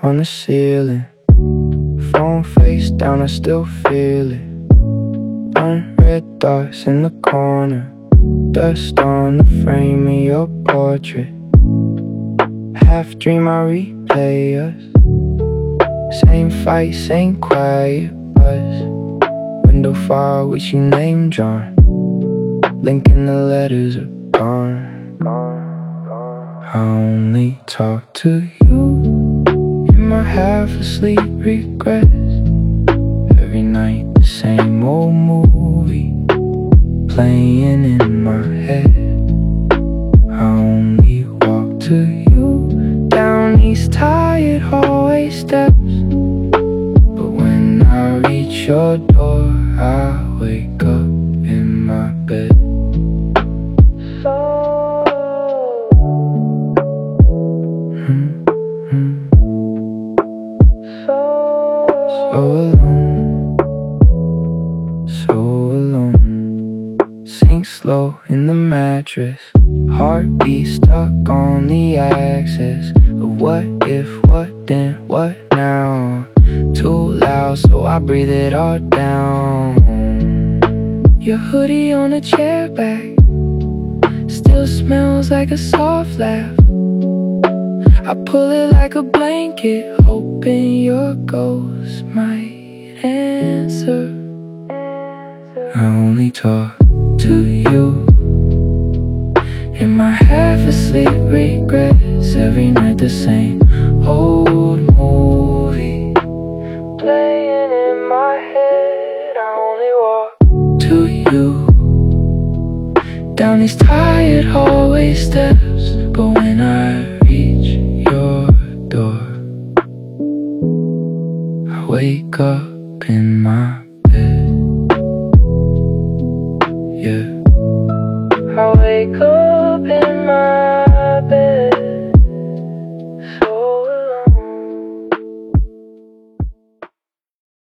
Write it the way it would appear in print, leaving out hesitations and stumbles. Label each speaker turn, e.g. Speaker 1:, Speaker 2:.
Speaker 1: on the ceiling. Phone face down, I still feel it. Unread thoughts in the corner. Dust on the frame of your portrait. Half dream I replay us. Same fight, same quiet buzz. Window far with you name drawn. Linking the letters are gone. I only talk to you in my half asleep regrets. Every night the same old movie playing in my head. I only walk to you down these tired hallway steps. But when I reach your door, I wake up in my bed. So alone, so alone. Sink slow in the mattress. Heartbeat stuck on the axis of what if, what then, what now. Too loud, so I breathe it all down. Your hoodie on a chair back still smells like a soft laugh. I pull it like a blanket, hoping your ghost might answer. I only talk to you in my half-asleep regrets. Every night the same old movie playing in my head. I only walk to you down these tired hallway steps. But when I reach your door, I wake up in my bed. Yeah, I wake up in my